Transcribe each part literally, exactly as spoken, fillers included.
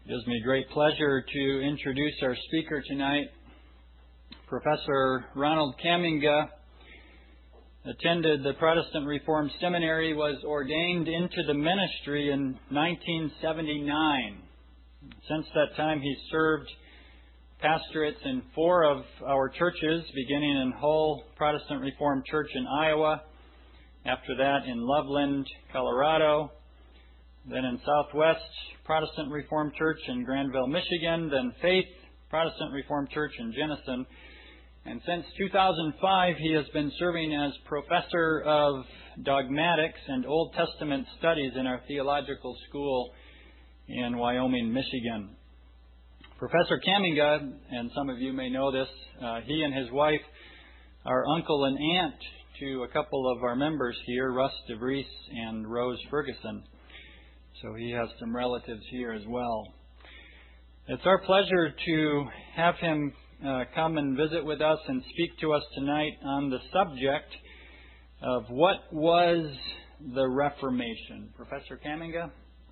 It gives me great pleasure to introduce our speaker tonight. Professor Ronald Kaminga attended the Protestant Reformed Seminary, was ordained into the ministry in nineteen seventy-nine. Since that time, he served pastorates in four of our churches, beginning in Hull Protestant Reformed Church in Iowa, after that in Loveland, Colorado, then in Southwest Protestant Reformed Church in Granville, Michigan, then Faith Protestant Reformed Church in Jenison. And since two thousand five, he has been serving as professor of dogmatics and Old Testament studies in our theological school in Wyoming, Michigan. Professor Kaminga, and some of you may know this, uh, he and his wife are uncle and aunt to a couple of our members here, Russ DeVries and Rose Ferguson. So he has some relatives here as well. It's our pleasure to have him uh, come and visit with us and speak to us tonight on the subject of what was the Reformation. Professor Kaminga?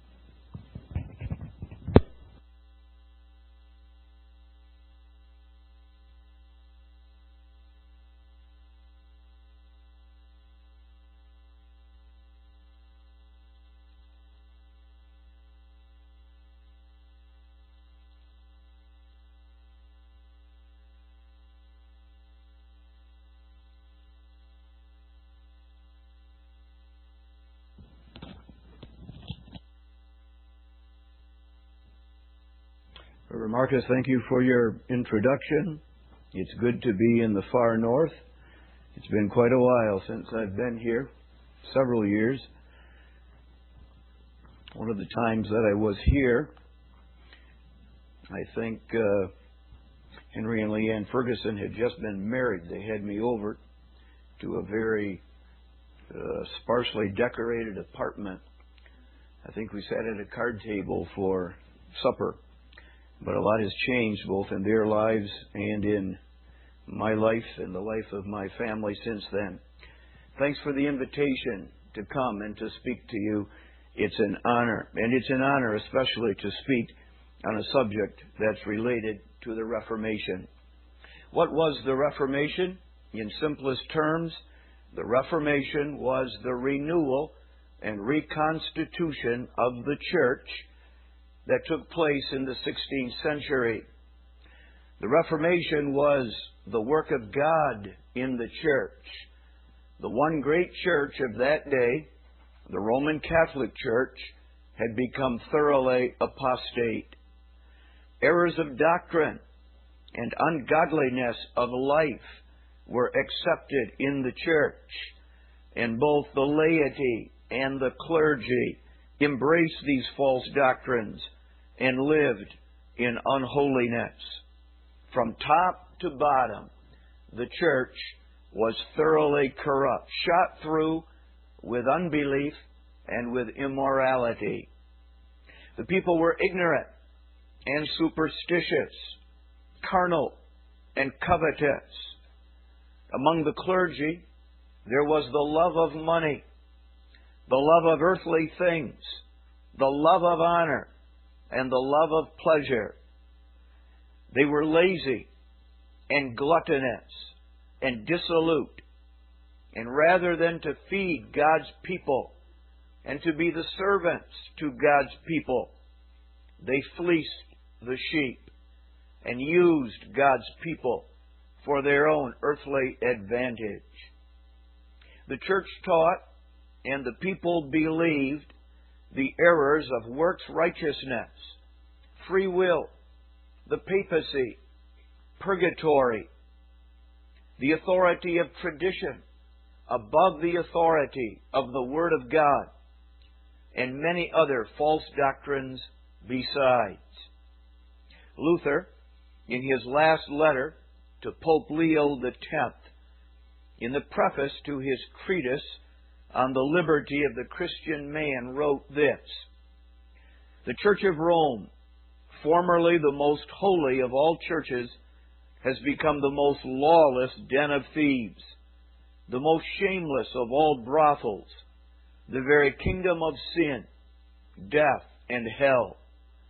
Marcus, thank you for your introduction. It's good to be in the far north. It's been quite a while since I've been here, several years. One of the times that I was here, I think uh, Henry and Leanne Ferguson had just been married. They had me over to a very uh, sparsely decorated apartment. I think we sat at a card table for supper. But a lot has changed both in their lives and in my life and the life of my family since then. Thanks for the invitation to come and to speak to you. It's an honor, and it's an honor especially to speak on a subject that's related to the Reformation. What was the Reformation? In simplest terms, the Reformation was the renewal and reconstitution of the church that took place in the sixteenth century. The Reformation was the work of God in the church. The one great church of that day, the Roman Catholic Church, had become thoroughly apostate. Errors of doctrine and ungodliness of life were accepted in the church, and both the laity and the clergy embraced these false doctrines and lived in unholiness. From top to bottom, the church was thoroughly corrupt, shot through with unbelief and with immorality. The people were ignorant and superstitious, carnal and covetous. Among the clergy, there was the love of money, the love of earthly things, the love of honor, and the love of pleasure. They were lazy and gluttonous and dissolute. And rather than to feed God's people and to be the servants to God's people, they fleeced the sheep and used God's people for their own earthly advantage. The church taught and the people believed the errors of works righteousness, free will, the papacy, purgatory, the authority of tradition above the authority of the Word of God, and many other false doctrines besides. Luther, in his last letter to Pope Leo the Tenth, in the preface to his treatise on the liberty of the Christian man, wrote this: "The Church of Rome, formerly the most holy of all churches, has become the most lawless den of thieves, the most shameless of all brothels, the very kingdom of sin, death, and hell.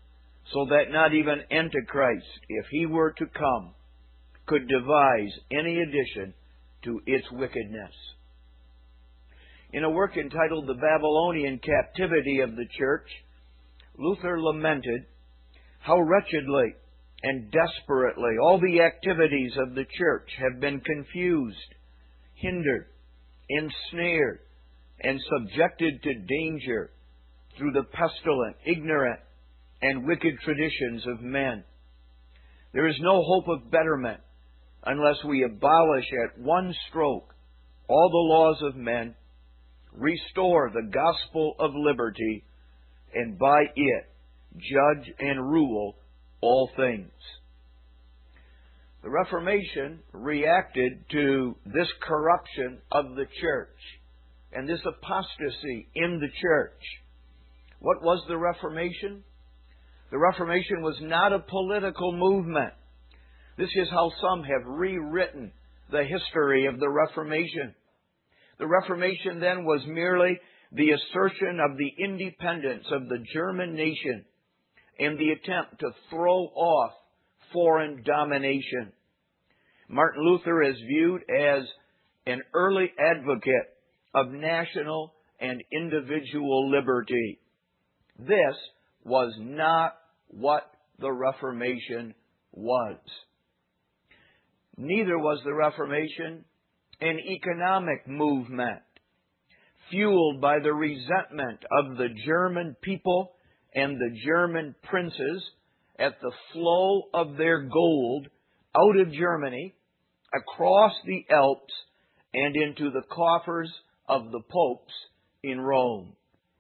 so that not even Antichrist, if he were to come, could devise any addition to its wickedness. In a work entitled The Babylonian Captivity of the Church, Luther lamented how wretchedly and desperately all the activities of the church have been confused, hindered, ensnared, and subjected to danger through the pestilent, ignorant, and wicked traditions of men. There is no hope of betterment unless we abolish at one stroke all the laws of men, restore the gospel of liberty, and by it judge and rule all things. The Reformation reacted to this corruption of the church and this apostasy in the church. What was the Reformation? The Reformation was not a political movement. This is how some have rewritten the history of the Reformation. The Reformation then was merely the assertion of the independence of the German nation and the attempt to throw off foreign domination. Martin Luther is viewed as an early advocate of national and individual liberty. This was not what the Reformation was. Neither was the Reformation an economic movement fueled by the resentment of the German people and the German princes at the flow of their gold out of Germany, across the Alps, and into the coffers of the popes in Rome.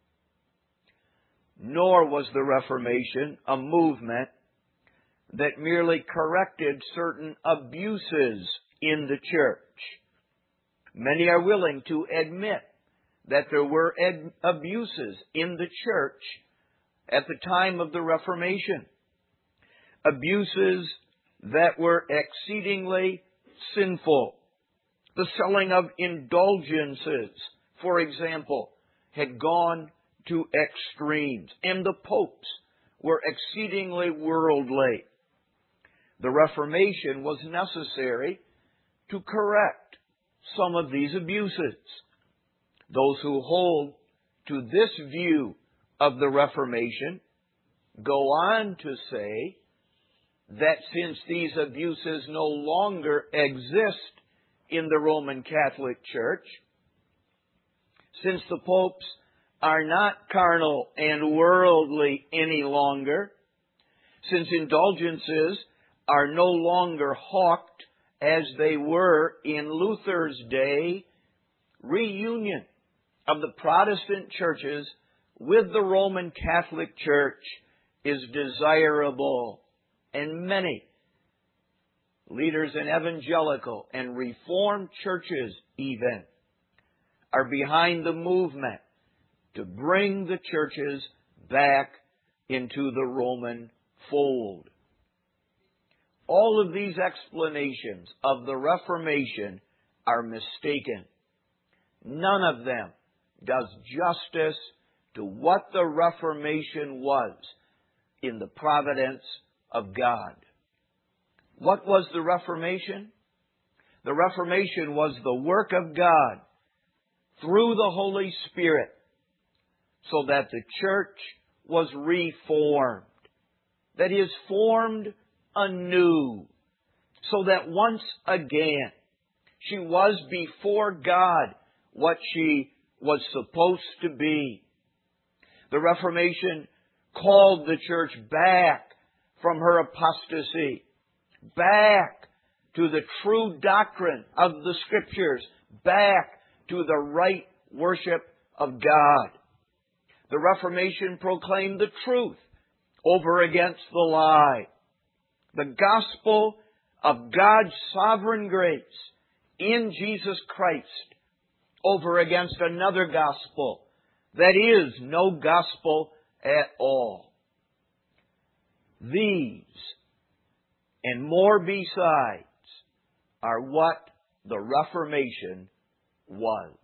Nor was the Reformation a movement that merely corrected certain abuses in the church. Many are willing to admit that there were ad- abuses in the church at the time of the Reformation. Abuses that were exceedingly sinful. The selling of indulgences, for example, had gone to extremes, and the popes were exceedingly worldly. The Reformation was necessary to correct some of these abuses. Those who hold to this view of the Reformation go on to say that since these abuses no longer exist in the Roman Catholic Church, since the popes are not carnal and worldly any longer, since indulgences are no longer hawked as they were in Luther's day, reunion of the Protestant churches with the Roman Catholic Church is desirable. And many leaders in evangelical and Reformed churches even are behind the movement to bring the churches back into the Roman fold. All of these explanations of the Reformation are mistaken. None of them does justice to what the Reformation was in the providence of God. What was the Reformation? The Reformation was the work of God through the Holy Spirit so that the church was reformed. That is, formed anew, so that once again she was before God what she was supposed to be. The Reformation called the church back from her apostasy, back to the true doctrine of the Scriptures, back to the right worship of God. The Reformation proclaimed the truth over against the lie. The gospel of God's sovereign grace in Jesus Christ over against another gospel that is no gospel at all. These and more besides are what the Reformation was.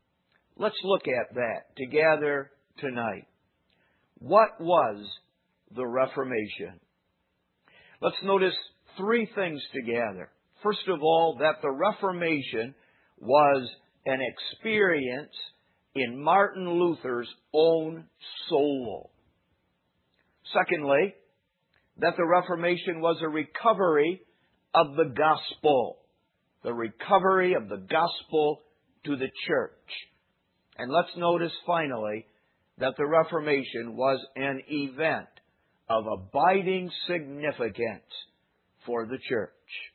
Let's look at that together tonight. What was the Reformation. Let's notice three things together. First of all, that the Reformation was an experience in Martin Luther's own soul. Secondly, that the Reformation was a recovery of the gospel. The recovery of the gospel to the church. And let's notice finally that the Reformation was an event of abiding significance for the church.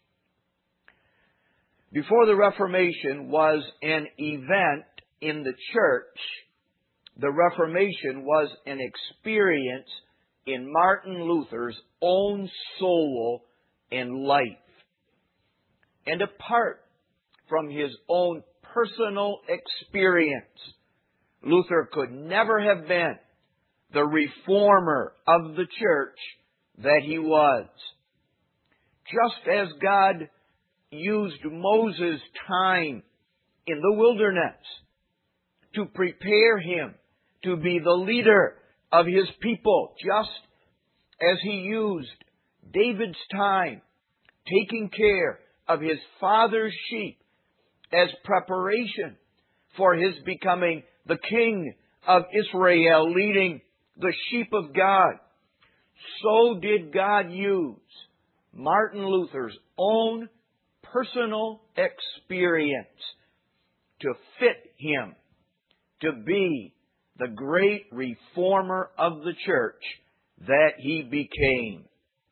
Before the Reformation was an event in the church, the Reformation was an experience in Martin Luther's own soul and life. And apart from his own personal experience, Luther could never have been the reformer of the church that he was. Just as God used Moses' time in the wilderness to prepare him to be the leader of his people, just as he used David's time taking care of his father's sheep as preparation for his becoming the king of Israel, leading the sheep of God, so did God use Martin Luther's own personal experience to fit him to be the great reformer of the church that he became.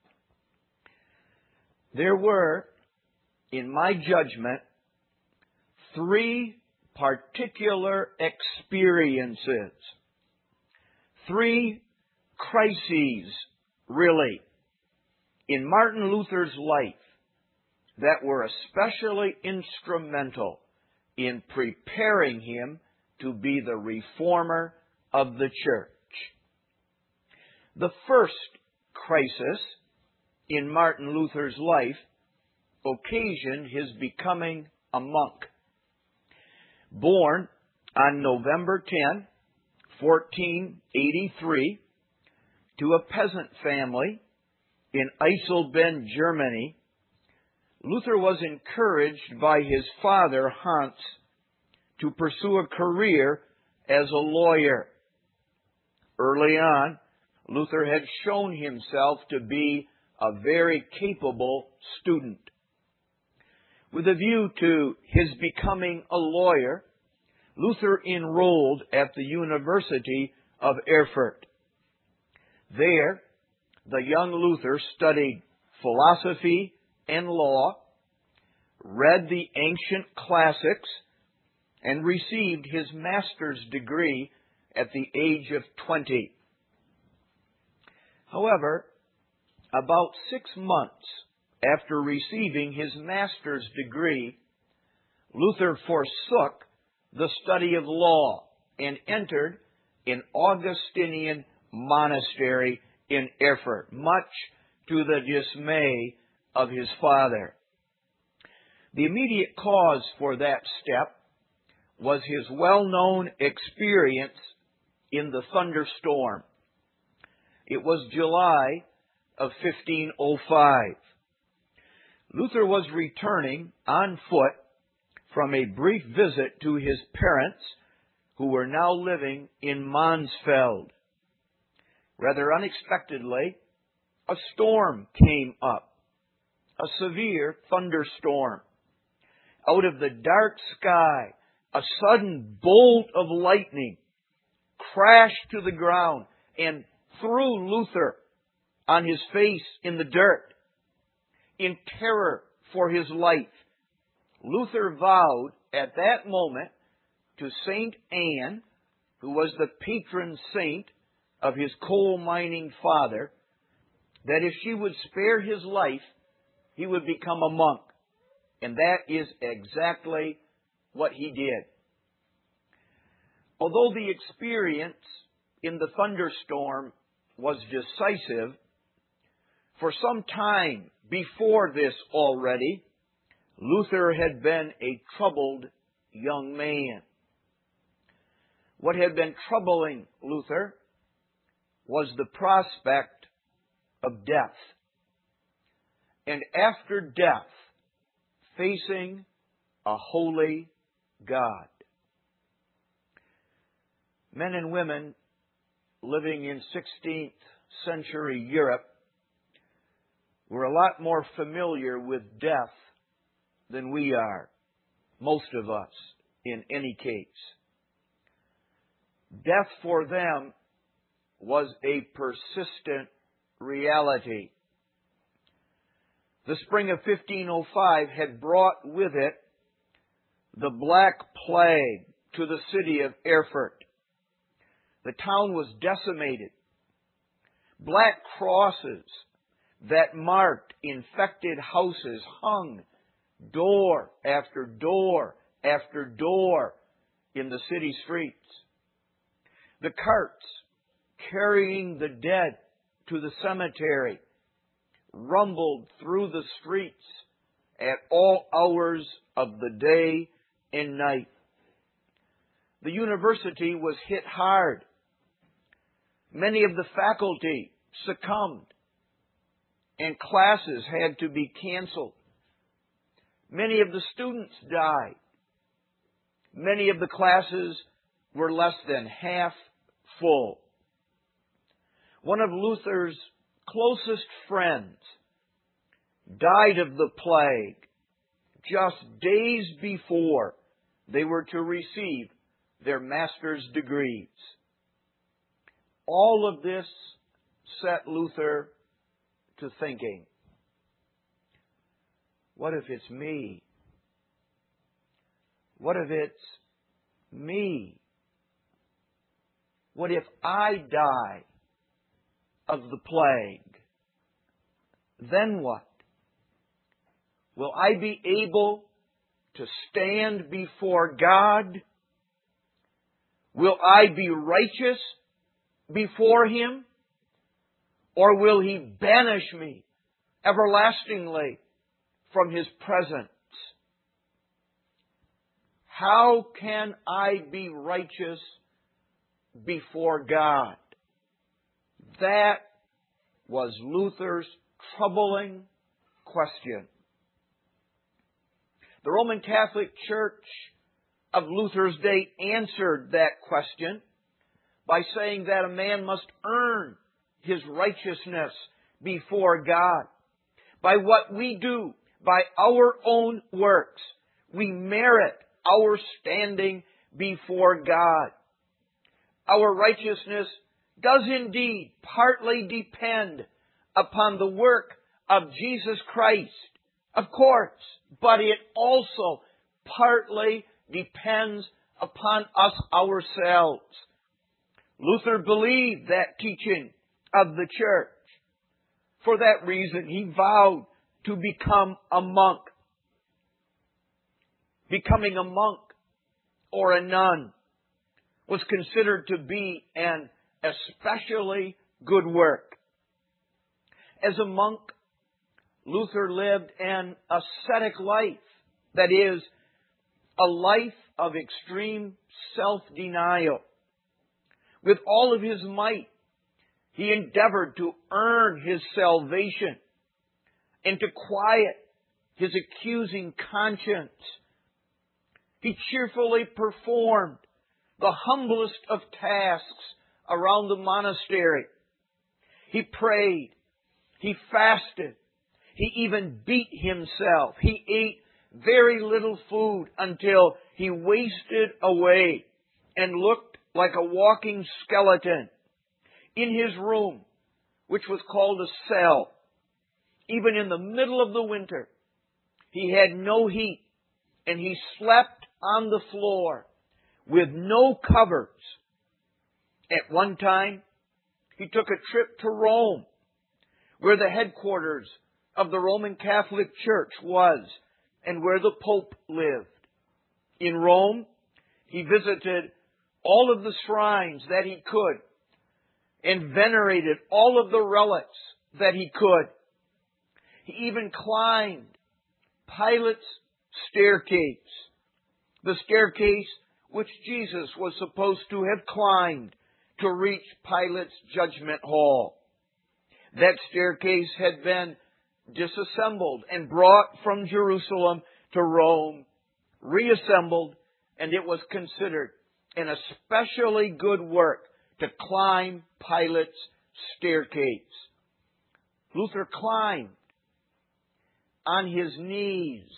There were, in my judgment, three particular experiences, three crises, really, in Martin Luther's life that were especially instrumental in preparing him to be the reformer of the church. The first crisis in Martin Luther's life occasioned his becoming a monk. Born on November tenth, fourteen eighty-three, to a peasant family in Eisleben, Germany, Luther was encouraged by his father, Hans, to pursue a career as a lawyer. Early on, Luther had shown himself to be a very capable student. With a view to his becoming a lawyer, Luther enrolled at the University of Erfurt. There, the young Luther studied philosophy and law, read the ancient classics, and received his master's degree at the age of twenty. However, about six months after receiving his master's degree, Luther forsook the study of law and entered an Augustinian monastery in Erfurt, much to the dismay of his father. The immediate cause for that step was his well-known experience in the thunderstorm. It was July of fifteen oh five. Luther was returning on foot from a brief visit to his parents, who were now living in Mansfeld. Rather unexpectedly, a storm came up, a severe thunderstorm. Out of the dark sky, a sudden bolt of lightning crashed to the ground and threw Luther on his face in the dirt. In terror for his life, Luther vowed at that moment to Saint Anne, who was the patron saint of his coal mining father, that if she would spare his life, he would become a monk. And that is exactly what he did. Although the experience in the thunderstorm was decisive, for some time before this already, Luther had been a troubled young man. What had been troubling Luther was the prospect of death. And after death, facing a holy God. Men and women living in sixteenth century Europe were a lot more familiar with death than we are, most of us, in any case. Death for them was a persistent reality. The spring of fifteen oh five had brought with it the Black Plague to the city of Erfurt. The town was decimated. Black crosses that marked infected houses hung door after door after door in the city streets. The carts carrying the dead to the cemetery rumbled through the streets at all hours of the day and night. The university was hit hard. Many of the faculty succumbed, and classes had to be canceled. Many of the students died. Many of the classes were less than half full. One of Luther's closest friends died of the plague just days before they were to receive their master's degrees. All of this set Luther to thinking, what if it's me? What if it's me? What if I die of the plague? Then what? Will I be able to stand before God? Will I be righteous before Him? Or will He banish me everlastingly from His presence? How can I be righteous before God? That was Luther's troubling question. The Roman Catholic Church of Luther's day answered that question by saying that a man must earn his righteousness before God. By what we do, by our own works, we merit our standing before God. Our righteousness does indeed partly depend upon the work of Jesus Christ, of course, but it also partly depends upon us ourselves. Luther believed that teaching of the church. For that reason, he vowed to become a monk. Becoming a monk or a nun was considered to be an especially good work. As a monk, Luther lived an ascetic life, that is, a life of extreme self-denial. With all of his might, he endeavored to earn his salvation and to quiet his accusing conscience. He cheerfully performed the humblest of tasks around the monastery. He prayed. He fasted. He even beat himself. He ate very little food until he wasted away and looked like a walking skeleton. In his room, which was called a cell, even in the middle of the winter, he had no heat, and he slept on the floor with no covers. At one time, he took a trip to Rome, where the headquarters of the Roman Catholic Church was and where the Pope lived. In Rome, he visited all of the shrines that he could and venerated all of the relics that he could. He even climbed Pilate's staircase, the staircase which Jesus was supposed to have climbed to reach Pilate's judgment hall. That staircase had been disassembled and brought from Jerusalem to Rome, reassembled, and it was considered an especially good work to climb Pilate's staircase. Luther climbed on his knees,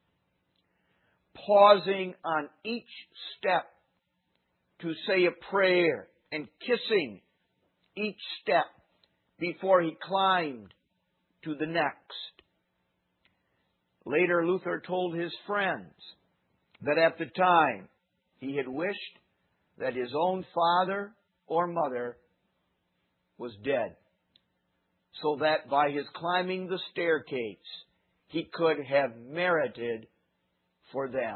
pausing on each step to say a prayer and kissing each step before he climbed to the next. Later, Luther told his friends that at the time he had wished that his own father or mother was dead, so that by his climbing the staircase, he could have merited for them.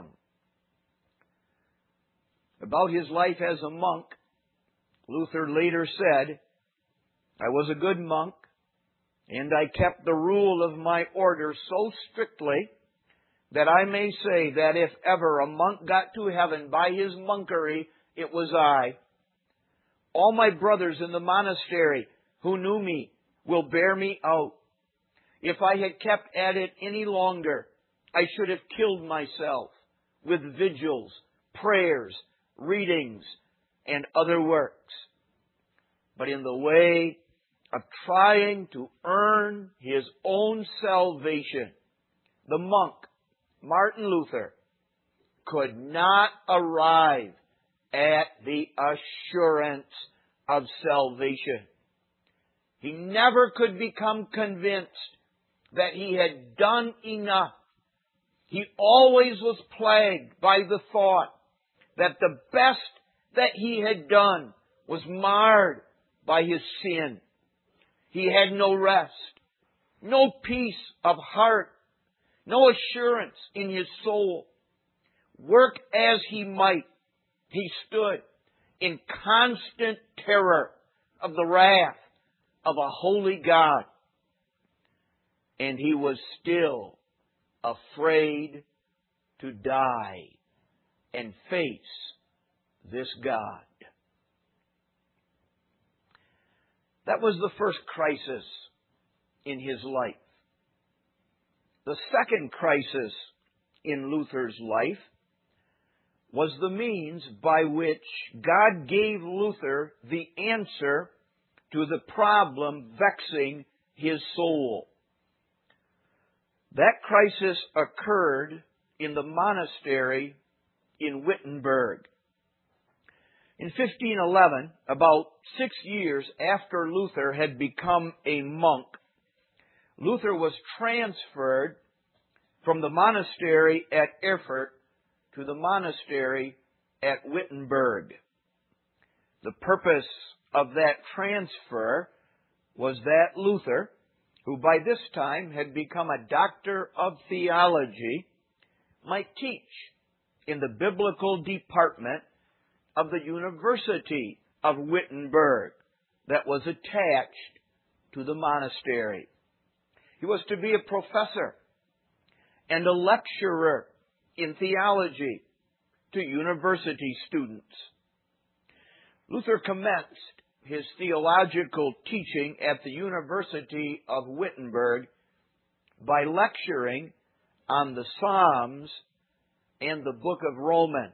About his life as a monk, Luther later said, "I was a good monk, and I kept the rule of my order so strictly that I may say that if ever a monk got to heaven by his monkery, it was I. All my brothers in the monastery who knew me will bear me out. If I had kept at it any longer, I should have killed myself with vigils, prayers, readings, and other works. But in the way of trying to earn his own salvation, the monk, Martin Luther, could not arrive at the assurance of salvation. He never could become convinced that he had done enough. He always was plagued by the thought that the best that he had done was marred by his sin. He had no rest, no peace of heart, no assurance in his soul. Work as he might, he stood in constant terror of the wrath of a holy God. And he was still afraid to die and face this God. That was the first crisis in his life. The second crisis in Luther's life was the means by which God gave Luther the answer to the problem vexing his soul. That crisis occurred in the monastery in Wittenberg. In fifteen eleven, about six years after Luther had become a monk, Luther was transferred from the monastery at Erfurt to the monastery at Wittenberg. The purpose of that transfer was that Luther, who by this time had become a doctor of theology, might teach in the biblical department of the University of Wittenberg that was attached to the monastery. He was to be a professor and a lecturer in theology to university students. Luther commenced his theological teaching at the University of Wittenberg by lecturing on the Psalms and the book of Romans.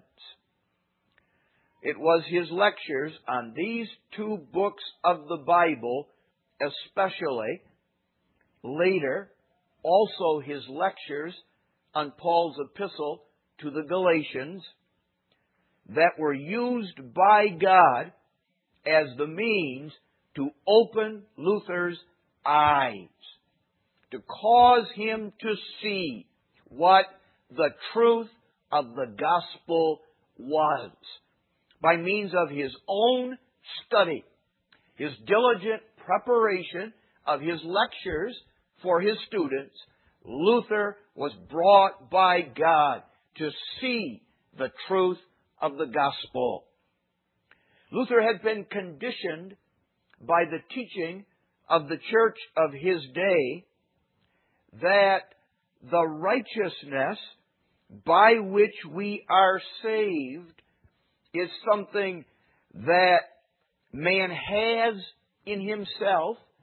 It was his lectures on these two books of the Bible, especially, later, also his lectures on Paul's epistle to the Galatians, that were used by God as the means to open Luther's eyes, to cause him to see what the truth of the gospel was. By means of his own study, his diligent preparation of his lectures for his students, Luther was brought by God to see the truth of the gospel. Luther had been conditioned by the teaching of the church of his day that the righteousness by which we are saved is something that man has in himself,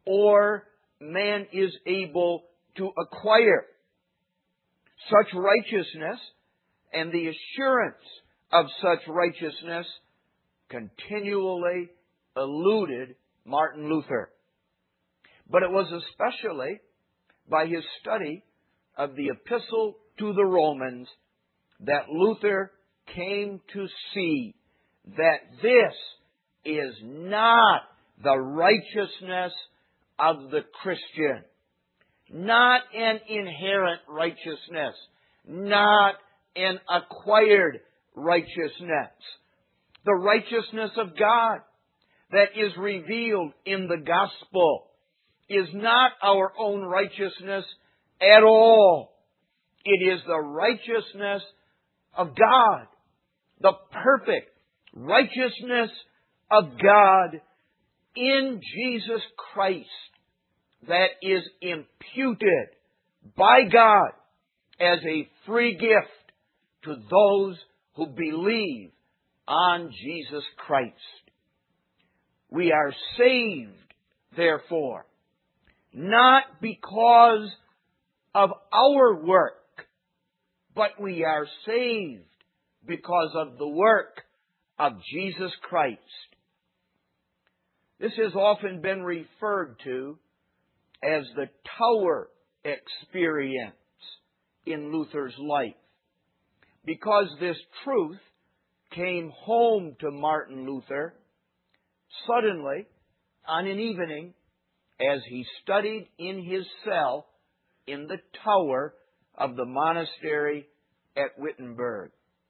or man is able to acquire. Such righteousness and the assurance of such righteousness continually eluded Martin Luther. But it was especially by his study of the Epistle to the Romans that Luther came to see that this is not the righteousness of the Christian. Not an inherent righteousness. Not an acquired righteousness. The righteousness of God that is revealed in the gospel is not our own righteousness at all. It is the righteousness of God. The perfect righteousness of God in Jesus Christ that is imputed by God as a free gift to those who believe on Jesus Christ. We are saved, therefore, not because of our work, but we are saved because of the work of Jesus Christ. This has often been referred to as the tower experience in Luther's life, because this truth came home to Martin Luther suddenly on an evening as he studied in his cell in the tower of the monastery at Wittenberg.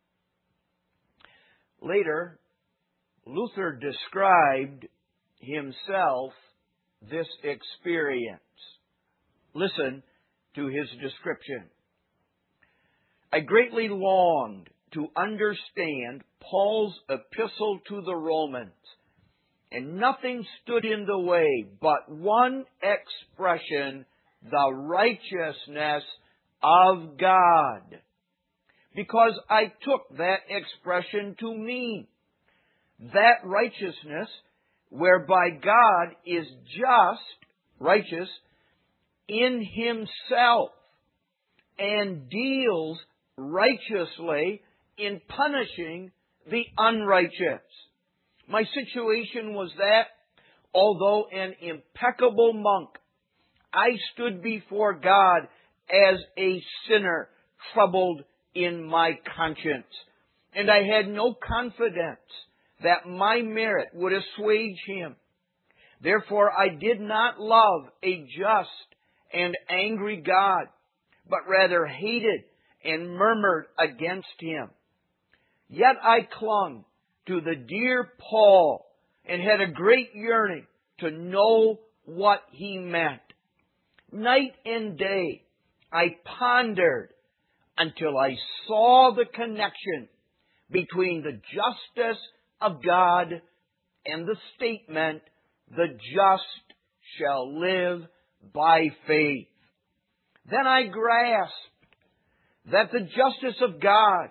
Later, Luther described himself this experience. Listen to his description. I greatly longed to understand Paul's epistle to the Romans, and nothing stood in the way but one expression, the righteousness of God. Because I took that expression to mean that righteousness whereby God is just, righteous, in Himself and deals righteously in punishing the unrighteous. My situation was that, although an impeccable monk, I stood before God as a sinner troubled in my conscience. And I had no confidence that my merit would assuage Him. Therefore, I did not love a just and angry God, but rather hated and murmured against Him. Yet I clung to the dear Paul and had a great yearning to know what he meant. Night and day I pondered until I saw the connection between the justice of God and the statement, the just shall live by faith. Then I grasped that the justice of God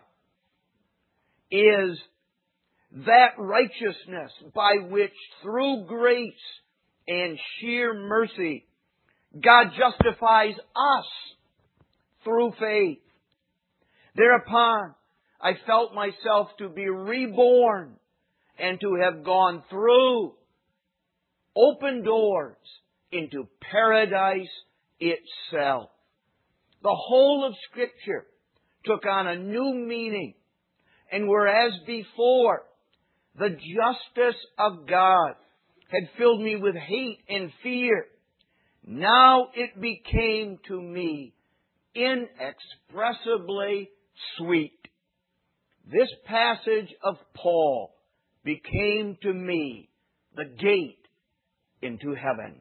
is that righteousness by which, through grace and sheer mercy, God justifies us through faith. Thereupon, I felt myself to be reborn and to have gone through open doors into paradise itself. The whole of Scripture took on a new meaning, and whereas before the justice of God had filled me with hate and fear, now it became to me inexpressibly sweet. This passage of Paul became to me the gate into heaven.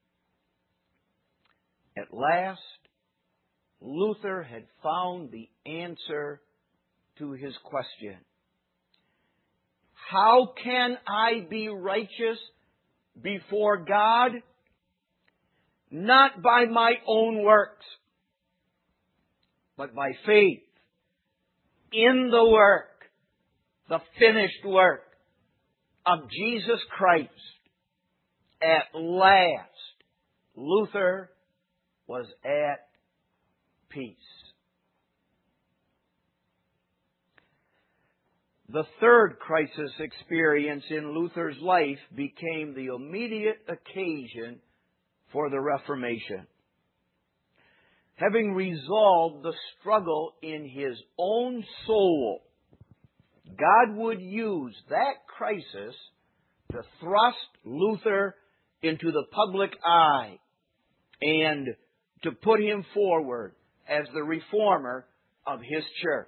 At last, Luther had found the answer to his question. How can I be righteous before God? Not by my own works, but by faith in the work, the finished work of Jesus Christ. At last, Luther was at peace. The third crisis experience in Luther's life became the immediate occasion for the Reformation. Having resolved the struggle in his own soul, God would use that crisis to thrust Luther into the public eye and to put him forward as the reformer of his church.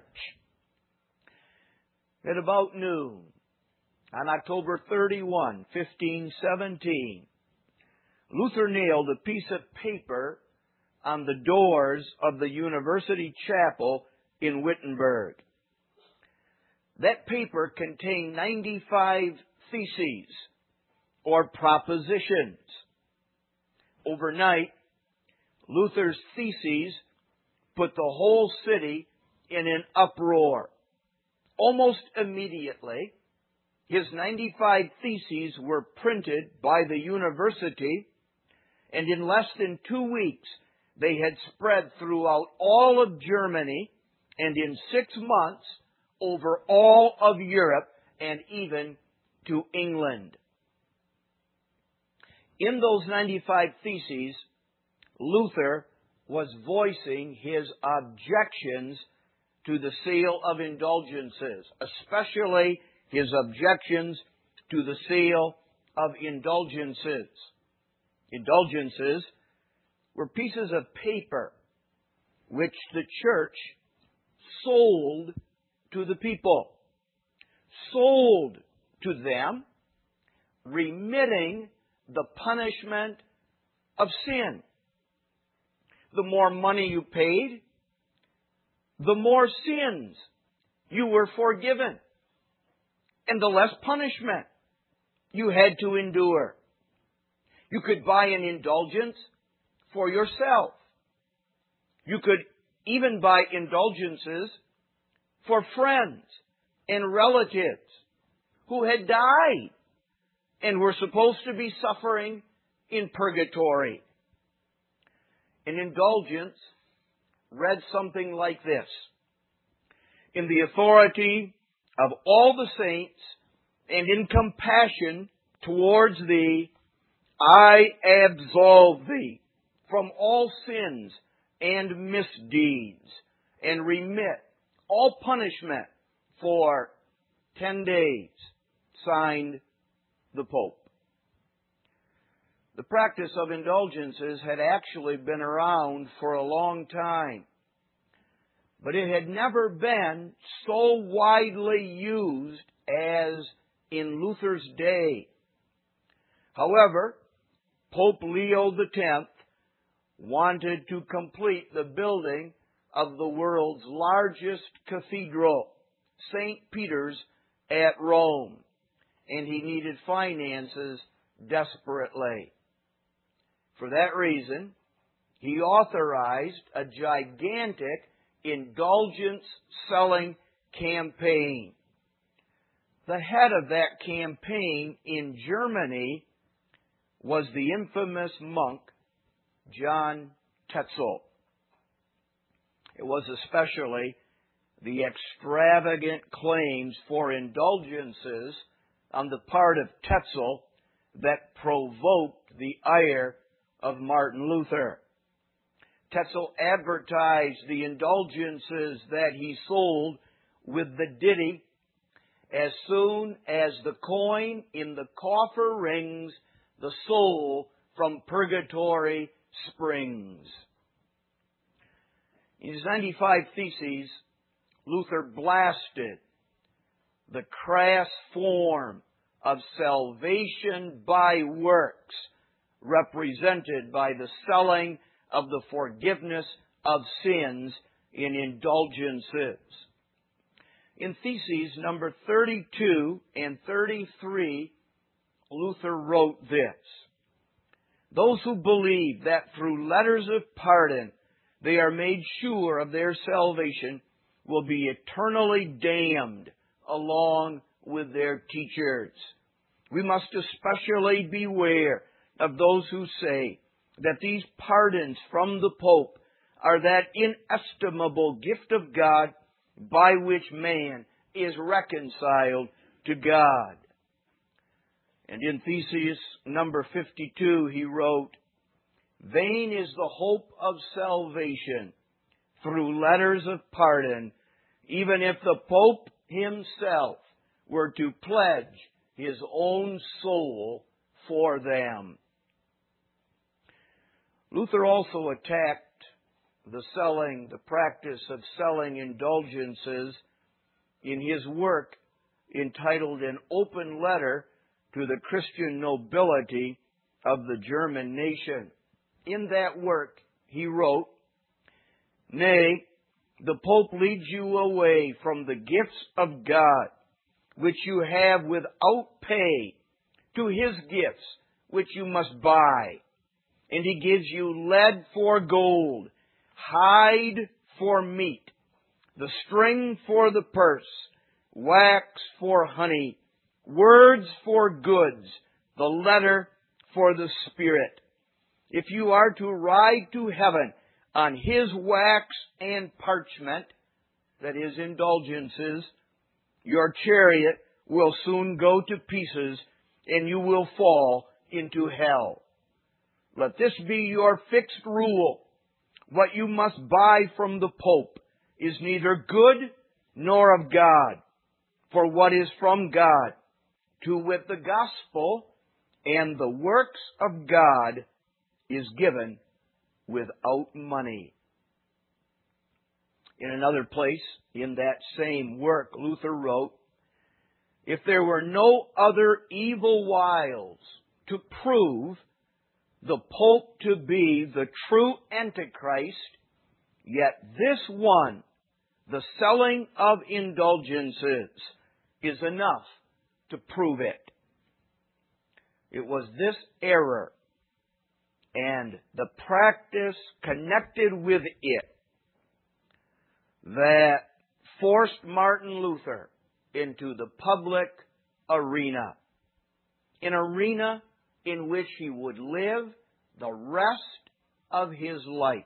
At about noon, on October thirty-first, fifteen seventeen, Luther nailed a piece of paper on the doors of the university chapel in Wittenberg. That paper contained ninety-five theses, or propositions. Overnight, Luther's theses put the whole city in an uproar. Almost immediately, his ninety-five theses were printed by the university, and in less than two weeks, they had spread throughout all of Germany, and in six months, over all of Europe, and even to England. In those ninety-five theses, Luther was voicing his objections to the sale of indulgences, especially his objections to the sale of indulgences. Indulgences were pieces of paper which the church sold to the people. Sold to them, remitting the punishment of sin. The more money you paid, the more sins you were forgiven, and the less punishment you had to endure. You could buy an indulgence for yourself. You could even buy indulgences for friends and relatives who had died and were supposed to be suffering in purgatory. An indulgence read something like this: in the authority of all the saints and in compassion towards thee, I absolve thee from all sins and misdeeds, and remit all punishment for ten days. Signed, the Pope. The practice of indulgences had actually been around for a long time, but it had never been so widely used as in Luther's day. However, Pope Leo the Tenth wanted to complete the building of the world's largest cathedral, Saint Peter's at Rome, and he needed finances desperately. For that reason, he authorized a gigantic indulgence-selling campaign. The head of that campaign in Germany was the infamous monk John Tetzel. It was especially the extravagant claims for indulgences on the part of Tetzel that provoked the ire of Martin Luther. Tetzel advertised the indulgences that he sold with the ditty, "As soon as the coin in the coffer rings, the soul from purgatory springs." In his ninety-five Theses, Luther blasted the crass form of salvation by works represented by the selling of the forgiveness of sins in indulgences. In Theses number thirty-two and thirty-three, Luther wrote this: "Those who believe that through letters of pardon they are made sure of their salvation will be eternally damned along with their teachers. We must especially beware of those who say that these pardons from the Pope are that inestimable gift of God by which man is reconciled to God. And in Theses number fifty-two, he wrote, "Vain is the hope of salvation through letters of pardon, even if the Pope himself were to pledge his own soul for them." Luther also attacked the selling, the practice of selling indulgences in his work entitled An Open Letter to the Christian Nobility of the German Nation. In that work, he wrote, "Nay, the Pope leads you away from the gifts of God, which you have without pay, to his gifts, which you must buy. And he gives you lead for gold, hide for meat, the string for the purse, wax for honey, words for goods, the letter for the spirit. If you are to ride to heaven on his wax and parchment," that is, indulgences, "your chariot will soon go to pieces, and you will fall into hell. Let this be your fixed rule. What you must buy from the Pope is neither good nor of God. For what is from God, to wit the gospel and the works of God, is given without money." In another place, in that same work, Luther wrote, "If there were no other evil wiles to prove the Pope to be the true Antichrist, yet this one, the selling of indulgences, is enough to prove it." It was this error and the practice connected with it that forced Martin Luther into the public arena, an arena in which he would live the rest of his life.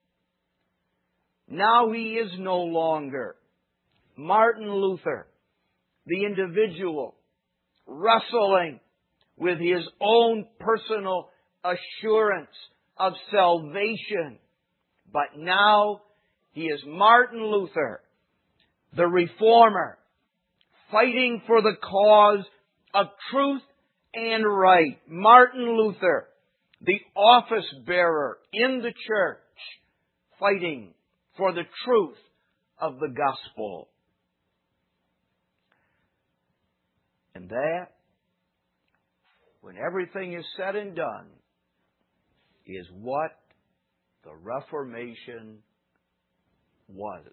Now he is no longer Martin Luther, the individual, wrestling with his own personal assurance of salvation. But now he is Martin Luther, the reformer, fighting for the cause of truth and right. Martin Luther, the office bearer in the church, fighting for the truth of the gospel. And that, when everything is said and done, is what the Reformation was.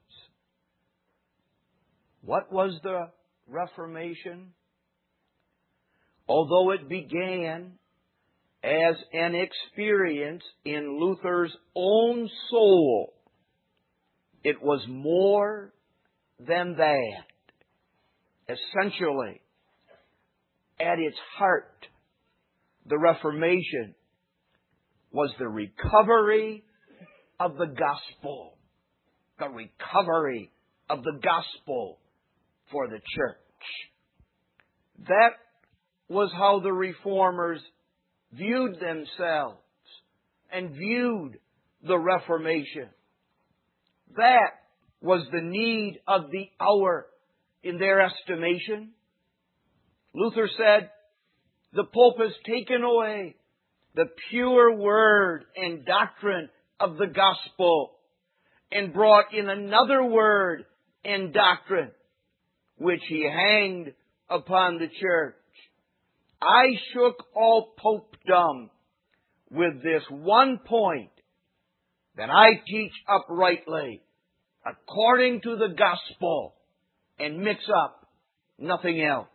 What was the Reformation? Although it began as an experience in Luther's own soul, it was more than that. Essentially, at its heart, the Reformation was the recovery of the gospel. The recovery of the gospel for the church. That was how the Reformers viewed themselves and viewed the Reformation. That was the need of the hour in their estimation. Luther said, "The Pope has taken away the pure word and doctrine of the gospel and brought in another word and doctrine, which he hanged upon the church. I shook all popedom with this one point, that I teach uprightly, according to the gospel, and mix up nothing else."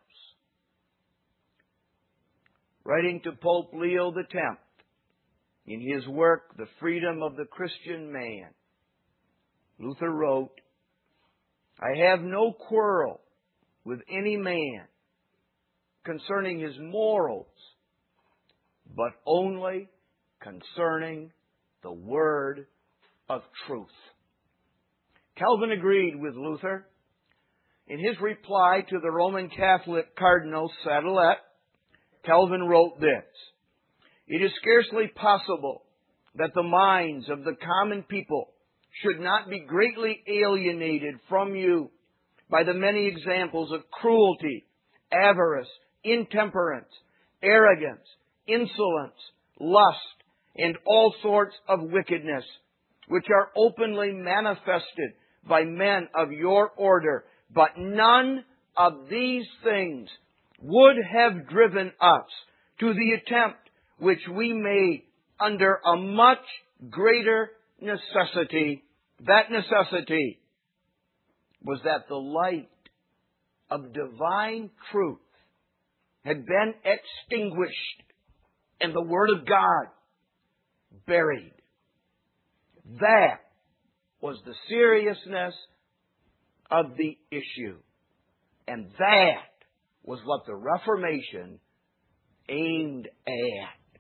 Writing to Pope Leo the tenth, in his work, The Freedom of the Christian Man, Luther wrote, "I have no quarrel with any man concerning his morals, but only concerning the word of truth. Calvin agreed with Luther. In his reply to the Roman Catholic Cardinal Sadolet, Calvin wrote this: "It is scarcely possible that the minds of the common people should not be greatly alienated from you by the many examples of cruelty, avarice, intemperance, arrogance, insolence, lust, and all sorts of wickedness, which are openly manifested by men of your order. But none of these things would have driven us to the attempt which we made under a much greater necessity. That necessity was that the light of divine truth had been extinguished and the Word of God buried." That was the seriousness of the issue. And that was what the Reformation aimed at.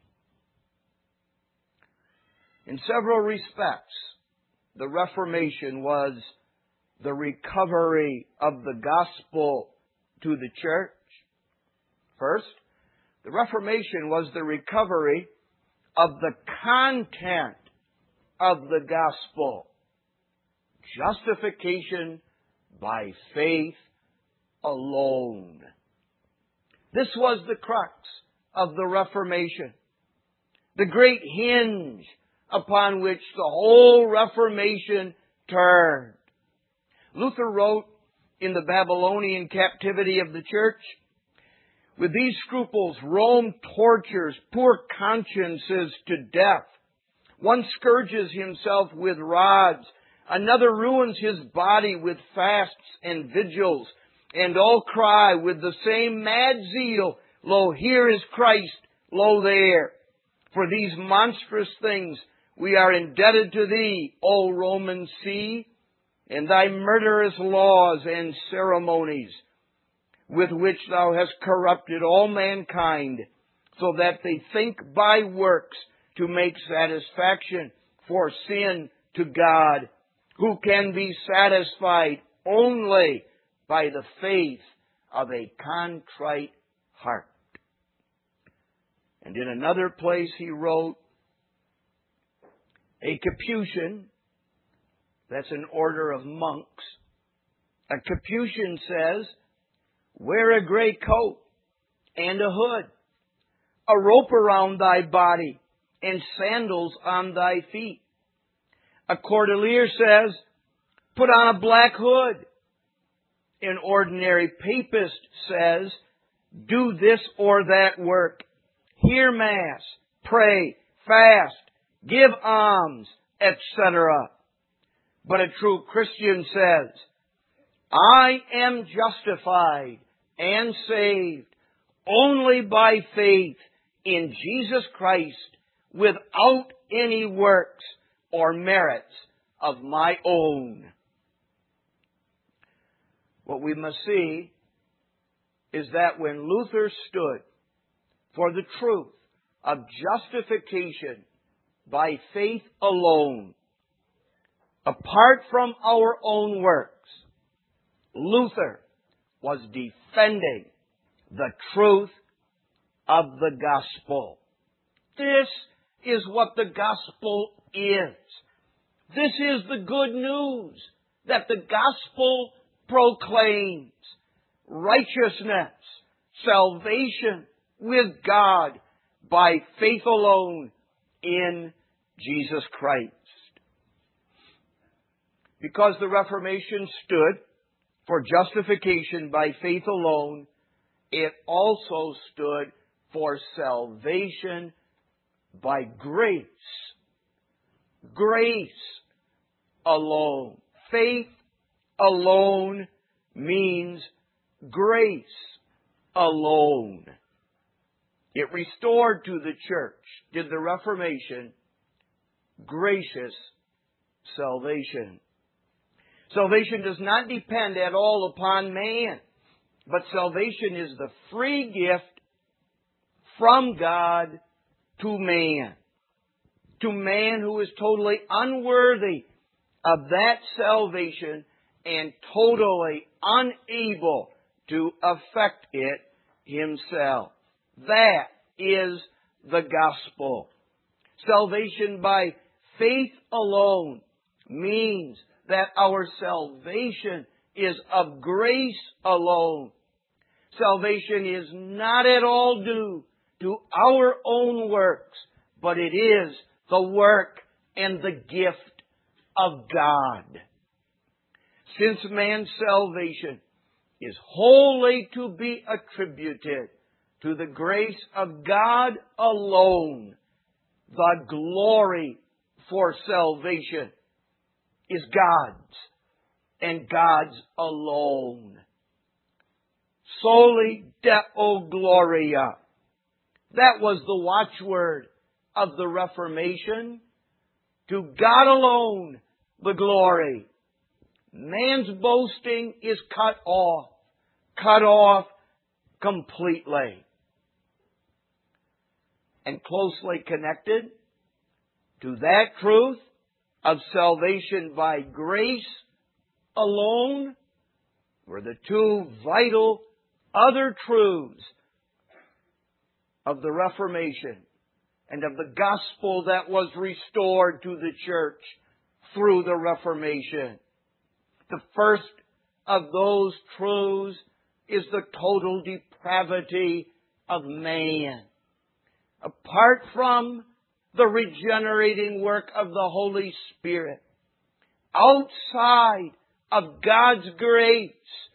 In several respects, the Reformation was the recovery of the gospel to the church. First, the Reformation was the recovery of the content of the gospel. Justification by faith alone. This was the crux of the Reformation, the great hinge upon which the whole Reformation turned. Luther wrote in the Babylonian captivity of the church, "With these scruples, Rome tortures poor consciences to death. One scourges himself with rods, another ruins his body with fasts and vigils, and all cry with the same mad zeal, Lo, here is Christ, lo there. For these monstrous things we are indebted to thee, O Roman See, and thy murderous laws and ceremonies, with which thou hast corrupted all mankind, so that they think by works to make satisfaction for sin to God, who can be satisfied only by the faith of a contrite heart." And in another place he wrote, "A Capuchin," that's an order of monks, "a Capuchin says, wear a gray coat and a hood, a rope around thy body, and sandals on thy feet. A Cordelier says, put on a black hood. An ordinary papist says, do this or that work, hear Mass, pray, fast, give alms, et cetera. But a true Christian says, I am justified and saved only by faith in Jesus Christ, without any works or merits of my own." What we must see is that when Luther stood for the truth of justification by faith alone, apart from our own works, Luther was defending the truth of the gospel. This is what the gospel is. This is the good news that the gospel proclaims. Righteousness, salvation with God by faith alone in Jesus Christ. Because the Reformation stood for justification by faith alone, it also stood for salvation by grace. Grace alone. Faith alone means grace alone. It restored to the church, did the Reformation, gracious salvation. Salvation does not depend at all upon man, but salvation is the free gift from God to man. to man who is totally unworthy of that salvation and totally unable to effect it himself. That is the gospel. Salvation by faith alone means that our salvation is of grace alone. Salvation is not at all due to our own works, but it is the work and the gift of God. Since man's salvation is wholly to be attributed to the grace of God alone, the glory for salvation is God's and God's alone. Soli Deo Gloria. That was the watchword of the Reformation. To God alone the glory. Man's boasting is cut off. Cut off completely. And closely connected to that truth of salvation by grace alone were the two vital other truths of the Reformation and of the gospel that was restored to the church through the Reformation. The first of those truths is the total depravity of man. Apart from the regenerating work of the Holy Spirit, outside of God's grace,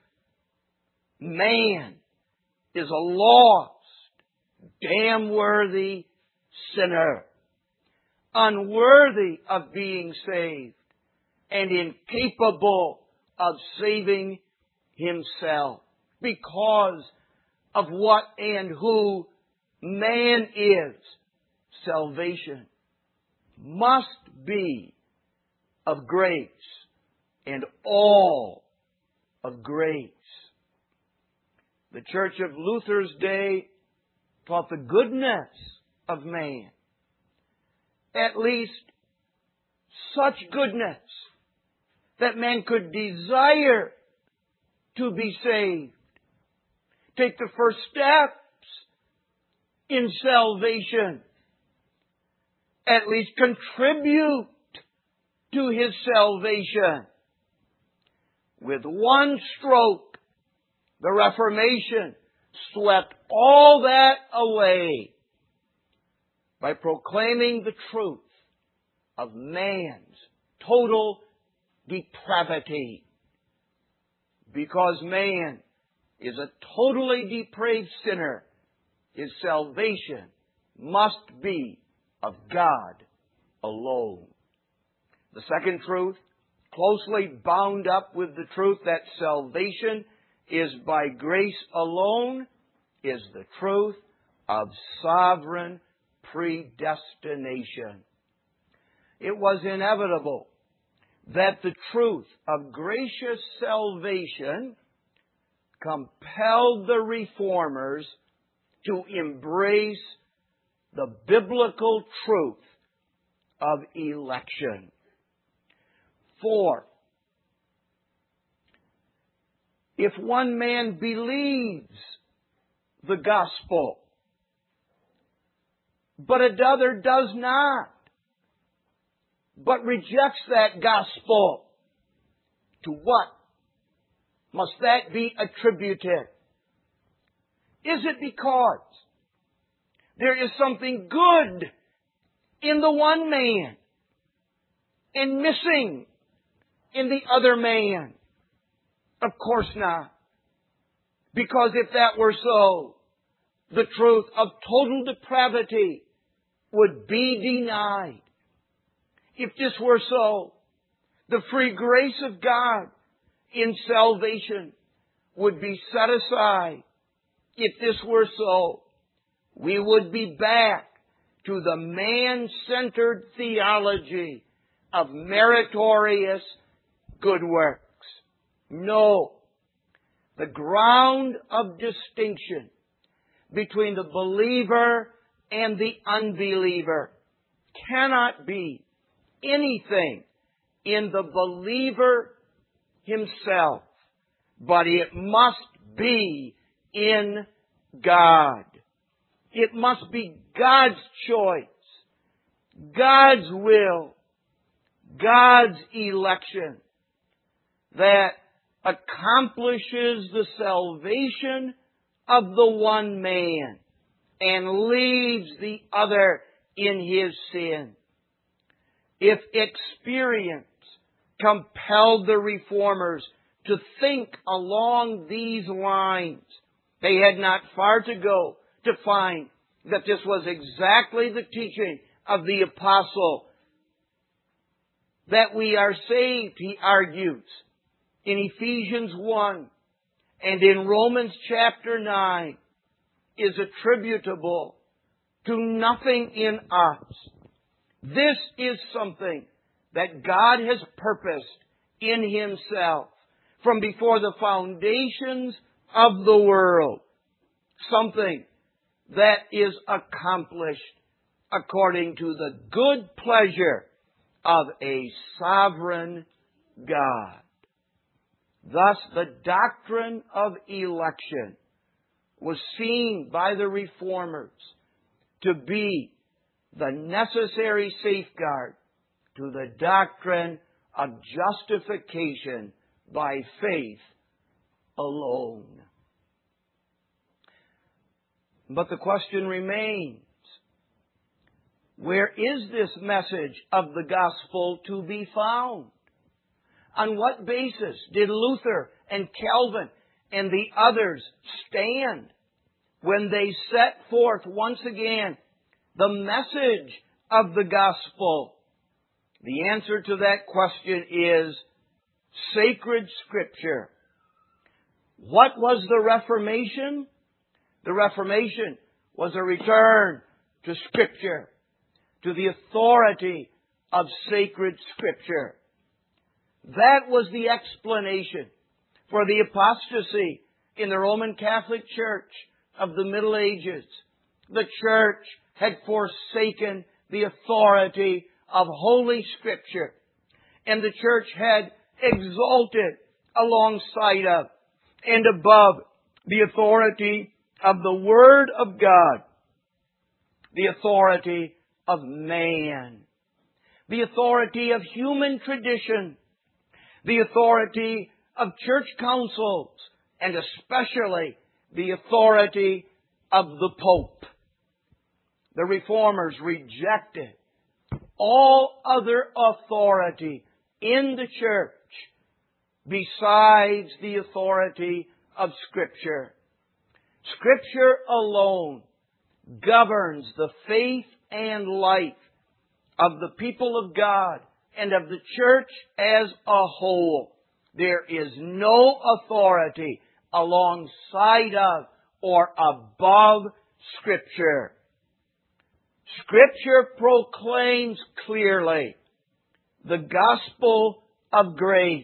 man is a lost, damn-worthy sinner, unworthy of being saved, and incapable of saving himself because of what and who man is. Salvation must be of grace and all of grace. The Church of Luther's day taught the goodness of man. At least such goodness that man could desire to be saved. Take the first steps in salvation. At least contribute to his salvation. With one stroke, the Reformation swept all that away by proclaiming the truth of man's total depravity. Because man is a totally depraved sinner, his salvation must be of God alone. The second truth, closely bound up with the truth that salvation is by grace alone, is the truth of sovereign predestination. It was inevitable that the truth of gracious salvation compelled the reformers to embrace the biblical truth of election. For if one man believes the gospel, but another does not, but rejects that gospel, to what must that be attributed? Is it because there is something good in the one man and missing in the other man? Of course not. Because if that were so, the truth of total depravity would be denied. If this were so, the free grace of God in salvation would be set aside. If this were so, we would be back to the man-centered theology of meritorious good works. No. The ground of distinction between the believer and the unbeliever cannot be anything in the believer himself, but it must be in God. It must be God's choice, God's will, God's election that accomplishes the salvation of the one man and leaves the other in his sin. If experience compelled the reformers to think along these lines, they had not far to go to find that this was exactly the teaching of the apostle. That we are saved, he argues, in Ephesians one and in Romans chapter nine, is attributable to nothing in us. This is something that God has purposed in Himself from before the foundations of the world. Something that is accomplished according to the good pleasure of a sovereign God. Thus, the doctrine of election was seen by the reformers to be the necessary safeguard to the doctrine of justification by faith alone. But the question remains, where is this message of the gospel to be found? On what basis did Luther and Calvin and the others stand when they set forth once again the message of the gospel? The answer to that question is sacred Scripture. What was the Reformation? The Reformation was a return to Scripture, to the authority of sacred Scripture. That was the explanation for the apostasy in the Roman Catholic Church of the Middle Ages. The Church had forsaken the authority of Holy Scripture, and the Church had exalted alongside of and above the authority of the Word of God, the authority of man, the authority of human tradition, the authority of church councils, and especially the authority of the Pope. The Reformers rejected all other authority in the church besides the authority of Scripture. Scripture alone governs the faith and life of the people of God and of the church as a whole. There is no authority alongside of or above Scripture. Scripture proclaims clearly the gospel of grace.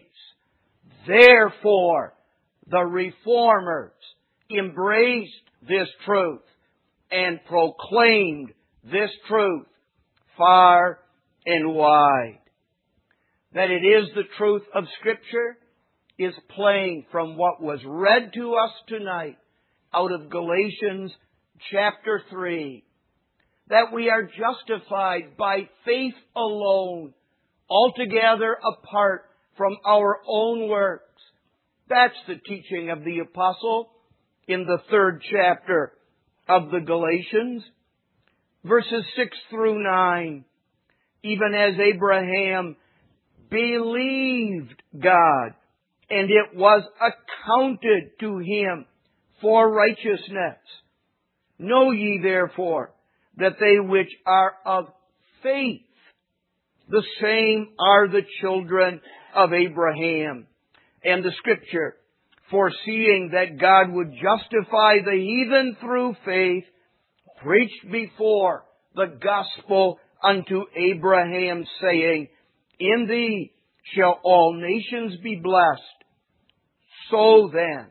Therefore, the Reformers embraced this truth and proclaimed this truth far and wide. That it is the truth of Scripture is plain from what was read to us tonight out of Galatians chapter three. That we are justified by faith alone, altogether apart from our own works. That's the teaching of the apostle in the third chapter of the Galatians, verses six through nine. Even as Abraham believed God, and it was accounted to him for righteousness. Know ye therefore that they which are of faith, the same are the children of Abraham. And the Scripture, foreseeing that God would justify the heathen through faith, preached before the gospel unto Abraham, saying, In thee shall all nations be blessed. So then,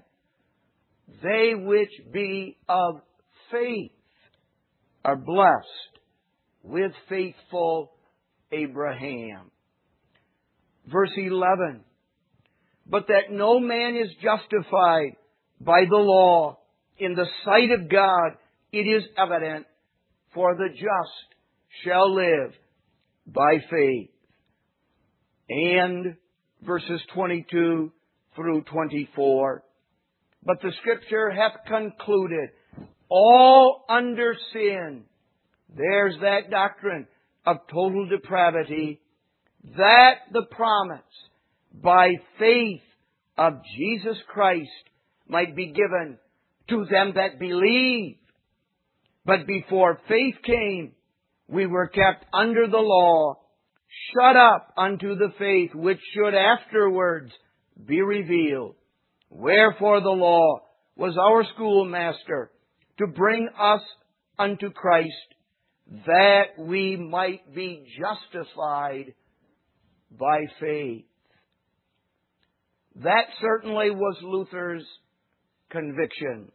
they which be of faith are blessed with faithful Abraham. Verse eleven, but that no man is justified by the law in the sight of God, it is evident, for the just shall live by faith. And verses twenty-two through twenty-four, but the Scripture hath concluded all under sin. There's that doctrine of total depravity, that the promise by faith of Jesus Christ might be given to them that believe. But before faith came, we were kept under the law, shut up unto the faith which should afterwards be revealed. Wherefore the law was our schoolmaster to bring us unto Christ, that we might be justified by faith. That certainly was Luther's conviction.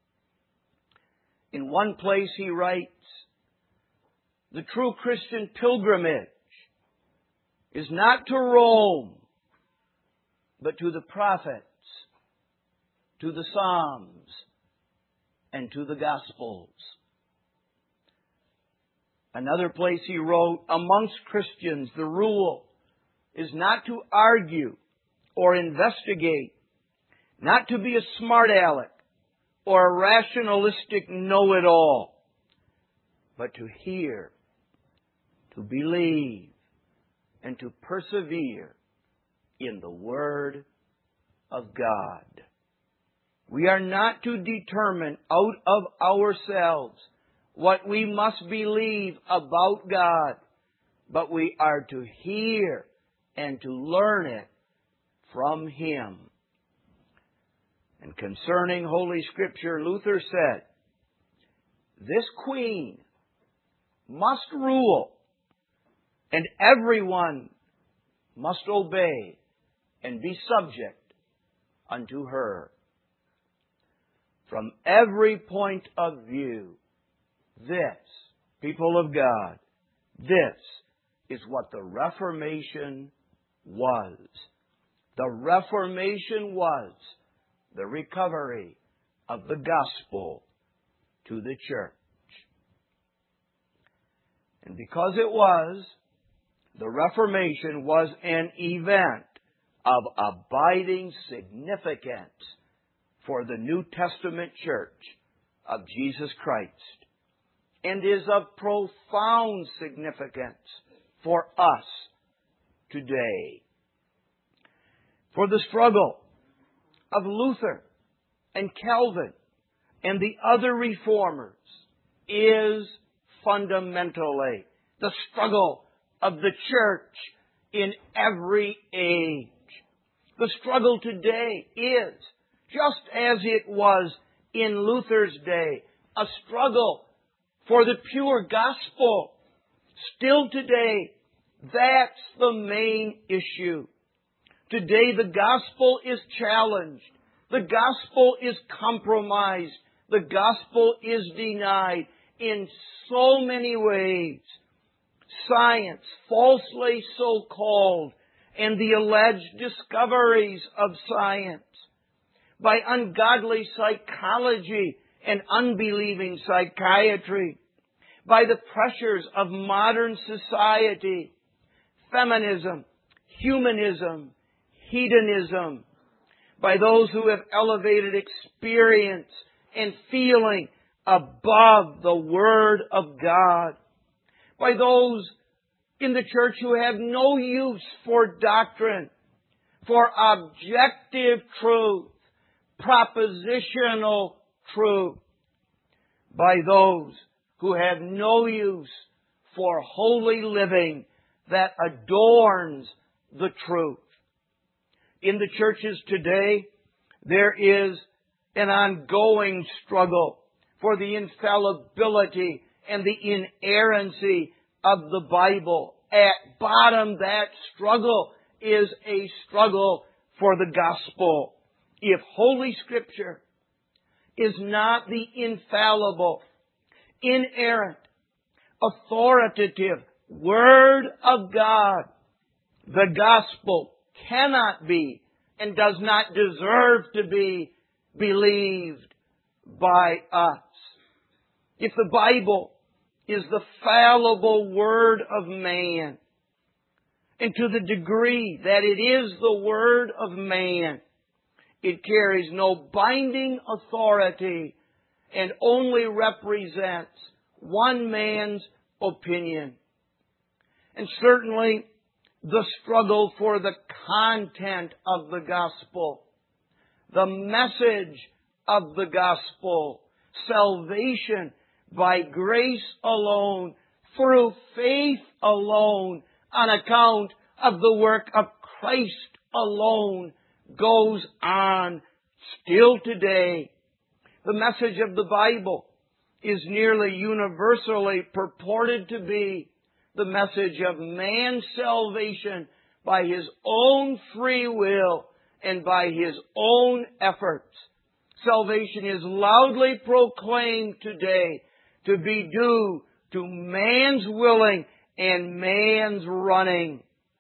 In one place he writes, the true Christian pilgrimage is not to Rome, but to the prophets, to the Psalms, and to the Gospels. Another place he wrote, amongst Christians the rule is not to argue or investigate, not to be a smart aleck or a rationalistic know-it-all, but to hear, to believe, and to persevere in the Word of God. We are not to determine out of ourselves what we must believe about God, but we are to hear and to learn it from Him. And concerning Holy Scripture, Luther said, this queen must rule, and everyone must obey and be subject unto her. From every point of view, this, people of God, this is what the Reformation was. The Reformation was the recovery of the gospel to the church. And because it was, the Reformation was an event of abiding significance for the New Testament church of Jesus Christ, and is of profound significance for us today. For the struggle of Luther and Calvin and the other reformers is fundamentally the struggle of the church in every age. The struggle today is, just as it was in Luther's day, a struggle for the pure gospel. Still today, that's the main issue. Today the gospel is challenged. The gospel is compromised. The gospel is denied in so many ways. Science, falsely so called, and the alleged discoveries of science, by ungodly psychology and unbelieving psychiatry, by the pressures of modern society, feminism, humanism, hedonism, by those who have elevated experience and feeling above the Word of God, by those in the church who have no use for doctrine, for objective truth, propositional truth, by those who have no use for holy living that adorns the truth. In the churches today, there is an ongoing struggle for the infallibility and the inerrancy of the Bible. At bottom, that struggle is a struggle for the gospel. If Holy Scripture is not the infallible, inerrant, authoritative Word of God. The gospel cannot be and does not deserve to be believed by us. If the Bible is the fallible word of man, and to the degree that it is the word of man, it carries no binding authority and only represents one man's opinion. And certainly the struggle for the content of the gospel, the message of the gospel, salvation by grace alone, through faith alone, on account of the work of Christ alone, goes on still today. The message of the Bible is nearly universally purported to be the message of man's salvation by his own free will and by his own efforts. Salvation is loudly proclaimed today to be due to man's willing and man's running.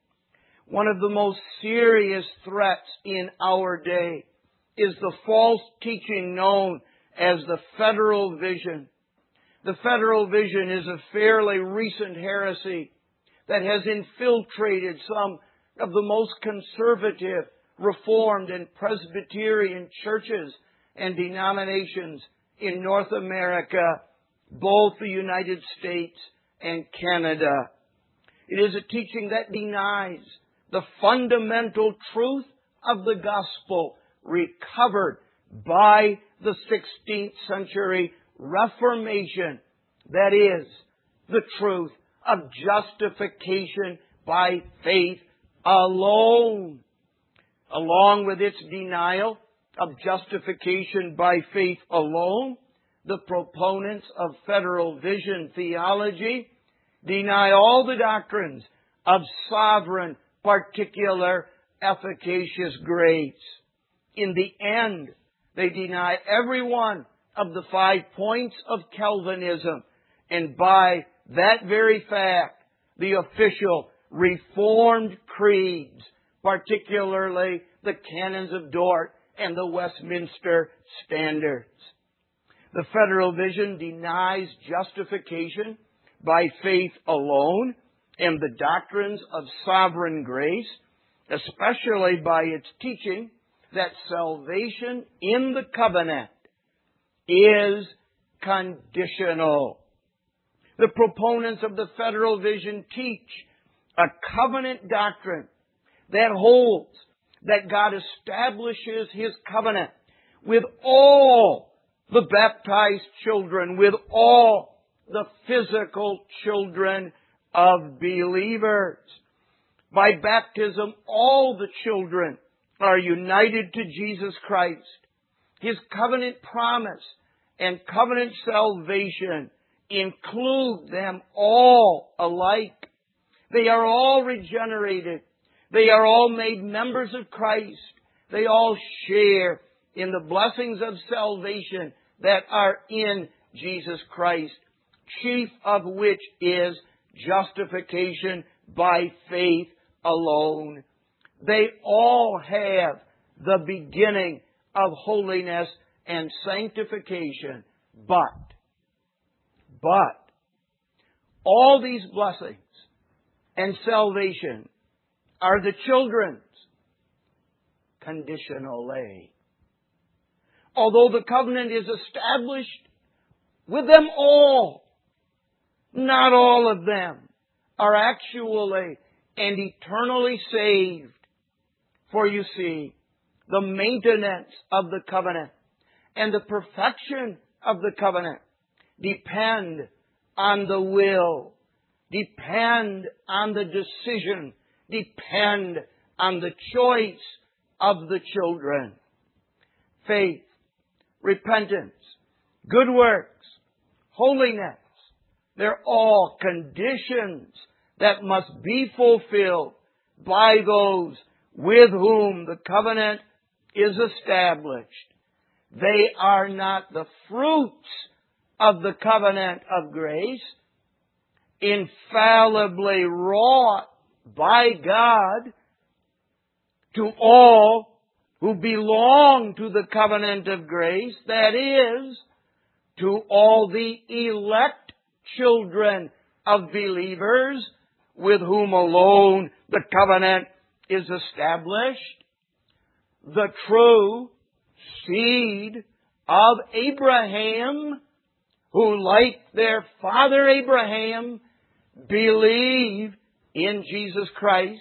One of the most serious threats in our day is the false teaching known as the federal vision. The federal vision is a fairly recent heresy that has infiltrated some of the most conservative, Reformed, and Presbyterian churches and denominations in North America, both the United States and Canada. It is a teaching that denies the fundamental truth of the gospel recovered by the sixteenth century Reformation. That is, the truth of justification by faith alone. Along with its denial of justification by faith alone, the proponents of federal vision theology deny all the doctrines of sovereign, particular, efficacious grace. In the end, they deny every one of the five points of Calvinism, and by that very fact, the official Reformed creeds, particularly the Canons of Dort and the Westminster Standards. The federal vision denies justification by faith alone and the doctrines of sovereign grace, especially by its teaching that salvation in the covenant is conditional. The proponents of the federal vision teach a covenant doctrine that holds that God establishes His covenant with all the baptized children, with all the physical children of believers. By baptism, all the children are united to Jesus Christ. His covenant promise and covenant salvation include them all alike. They are all regenerated. They are all made members of Christ. They all share in the blessings of salvation that are in Jesus Christ, chief of which is justification by faith alone. They all have the beginning of holiness and sanctification, but, but, all these blessings and salvation are the children's conditionally. Although the covenant is established with them all, not all of them are actually and eternally saved. For you see, the maintenance of the covenant and the perfection of the covenant depend on the will, depend on the decision, depend on the choice of the children. Faith, repentance, good works, holiness, they're all conditions that must be fulfilled by those with whom the covenant is established. They are not the fruits of the covenant of grace. infallibly wrought by God to all who belong to the covenant of grace, that is, to all the elect children of believers with whom alone the covenant is established, the true seed of Abraham, who, like their father Abraham, believe in Jesus Christ,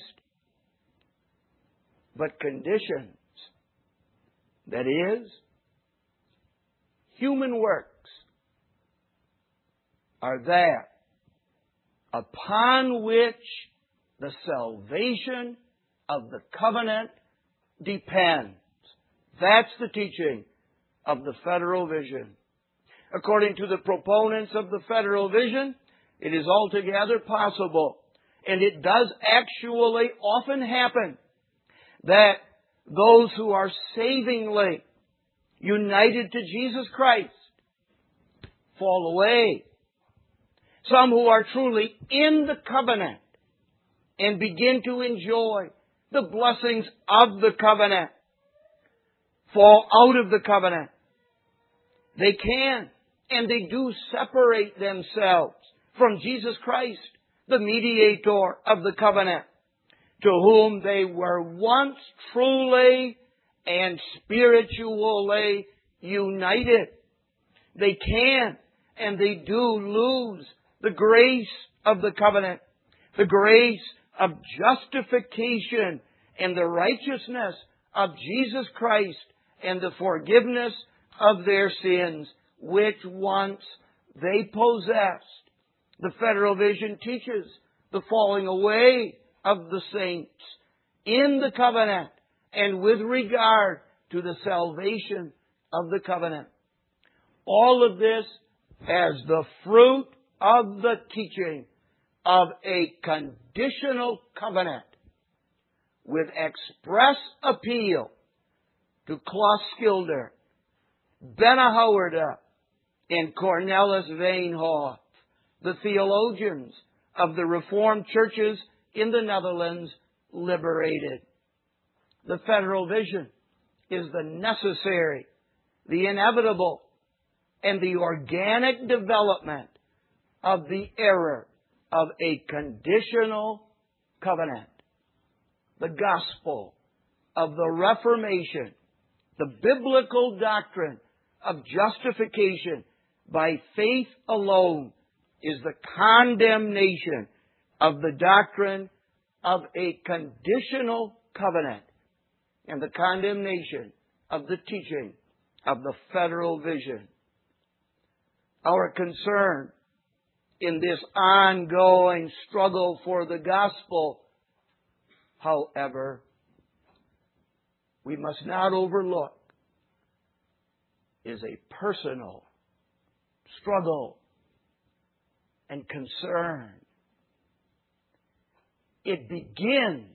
but conditions, that is, human works, are that upon which the salvation of the covenant depends. That's the teaching of the federal vision. According to the proponents of the federal vision, it is altogether possible, and it does actually often happen, that those who are savingly united to Jesus Christ fall away. Some who are truly in the covenant and begin to enjoy the blessings of the covenant fall out of the covenant. They can and they do separate themselves from Jesus Christ, the mediator of the covenant, to whom they were once truly and spiritually united. They can and they do lose the grace of the covenant, the grace of justification and the righteousness of Jesus Christ and the forgiveness of their sins, which once they possessed. The federal vision teaches the falling away of the saints in the covenant and with regard to the salvation of the covenant. All of this as the fruit of the teaching of a conditional covenant with express appeal to Klaus Skilder, Benna Howarda, and Cornelis Veenhoff, the theologians of the Reformed churches in the Netherlands liberated. The federal vision is the necessary, the inevitable, and the organic development of the error of a conditional covenant. The gospel of the Reformation, the biblical doctrine of justification by faith alone, is the condemnation of the doctrine of a conditional covenant and the condemnation of the teaching of the federal vision. Our concern in this ongoing struggle for the gospel, however, we must not overlook, is a personal struggle and concern. It begins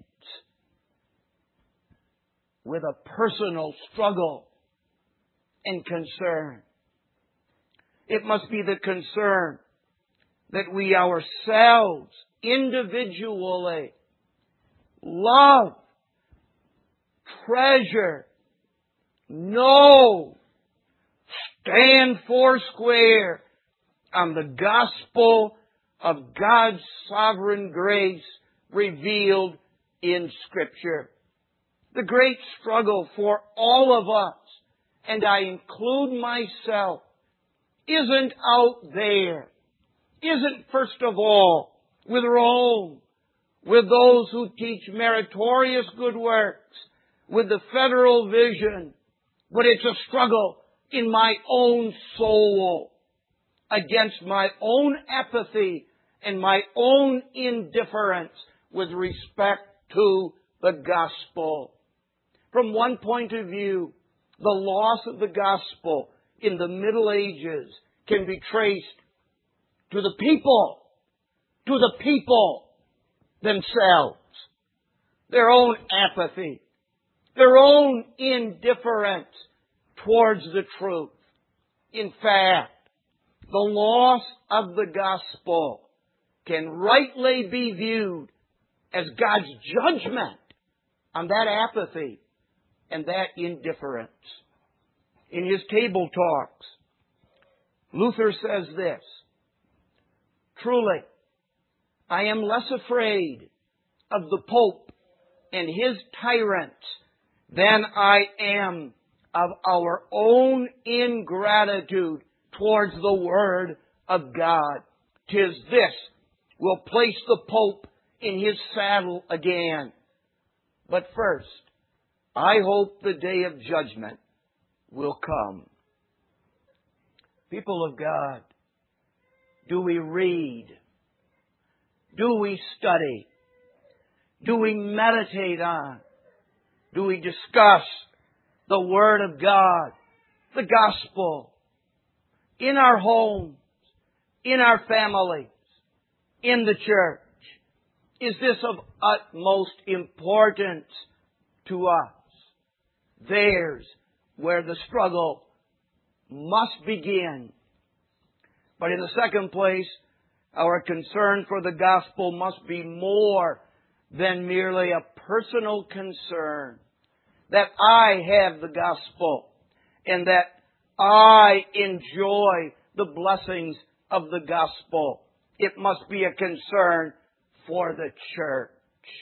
with a personal struggle and concern. It must be the concern that we ourselves individually love, treasure, know, stand foursquare on the gospel of God's sovereign grace revealed in Scripture. The great struggle for all of us, and I include myself, isn't out there. Isn't, first of all, with Rome, with those who teach meritorious good works, with the federal vision, but it's a struggle in my own soul against my own apathy and my own indifference with respect to the gospel. From one point of view, the loss of the gospel in the Middle Ages can be traced to the people, to the people themselves, their own apathy, their own indifference towards the truth. In fact, the loss of the gospel can rightly be viewed as God's judgment on that apathy and that indifference. In his Table Talks, Luther says this, "Truly, I am less afraid of the Pope and his tyrants than I am of our own ingratitude towards the Word of God. 'Tis this will place the Pope in his saddle again. But first, I hope the day of judgment will come." People of God, do we read? Do we study? Do we meditate on? Do we discuss the Word of God, the Gospel, in our homes, in our families, in the church? Is this of utmost importance to us? There's where the struggle must begin. But in the second place, our concern for the gospel must be more than merely a personal concern. That I have the gospel and that I enjoy the blessings of the gospel. It must be a concern for the church.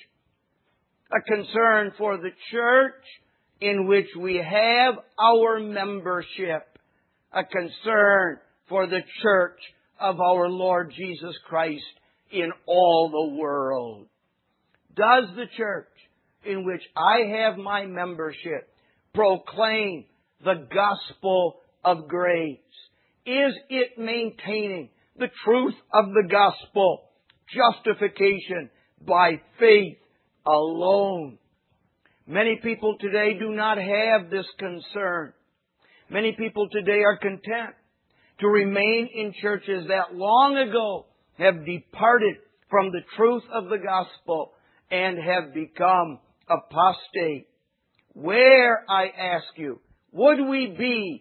A concern for the church in which we have our membership. A concern for the church of our Lord Jesus Christ in all the world. Does the church in which I have my membership proclaim the gospel of grace? Is it maintaining the truth of the gospel, justification by faith alone? Many people today do not have this concern. Many people today are content to remain in churches that long ago have departed from the truth of the gospel and have become apostate. Where, I ask you, would we be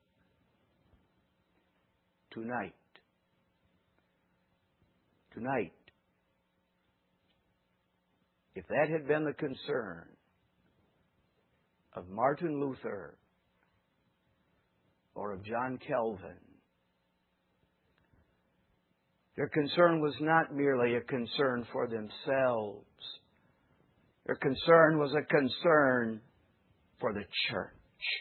tonight? Tonight, if that had been the concern of Martin Luther or of John Calvin, their concern was not merely a concern for themselves. Their concern was a concern for the church.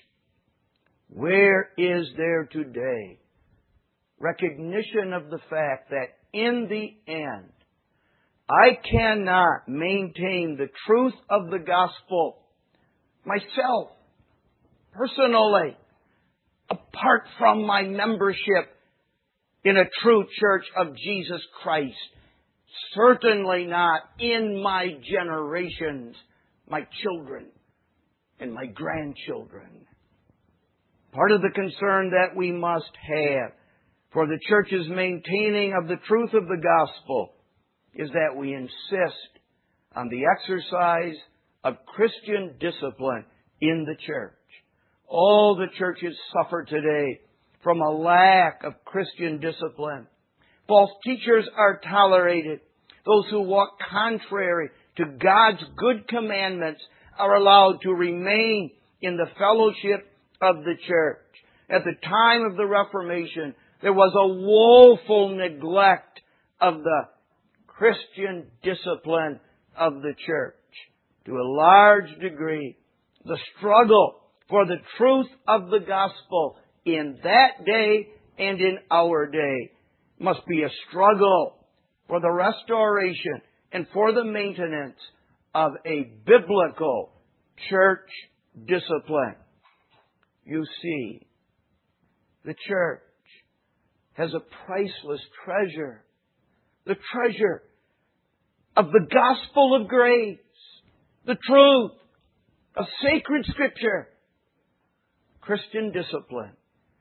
Where is there today recognition of the fact that in the end, I cannot maintain the truth of the gospel myself, personally, apart from my membership in a true church of Jesus Christ? Certainly not in my generations, my children and my grandchildren. Part of the concern that we must have for the church's maintaining of the truth of the gospel is that we insist on the exercise of Christian discipline in the church. All the churches suffer today from a lack of Christian discipline. False teachers are tolerated. Those who walk contrary to God's good commandments are allowed to remain in the fellowship of the church. At the time of the Reformation, there was a woeful neglect of the Christian discipline of the church. To a large degree, the struggle for the truth of the gospel in that day and in our day must be a struggle for the restoration and for the maintenance of a biblical church discipline. You see, the church has a priceless treasure, the treasure of the gospel of grace, the truth of sacred Scripture. Christian discipline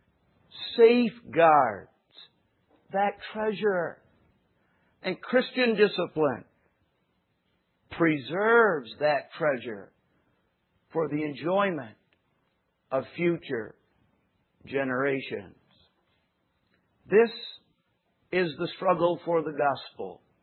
safeguards that treasure, and Christian discipline preserves that treasure for the enjoyment of future generations. This is the struggle for the gospel.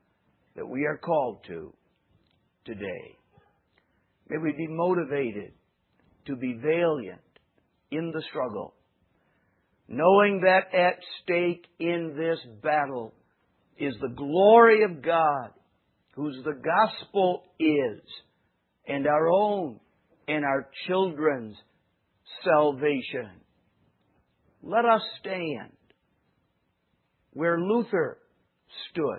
that we are called to today. May we be motivated to be valiant in the struggle, knowing that at stake in this battle is the glory of God, whose the gospel is, and our own and our children's salvation. Let us stand where Luther stood.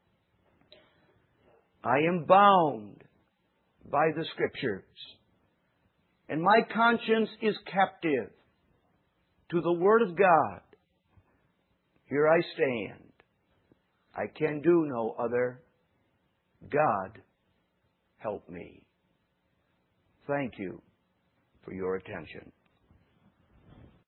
I am bound by the Scriptures, and my conscience is captive to the Word of God. Here I stand. I can do no other. God, help me. Thank you for your attention.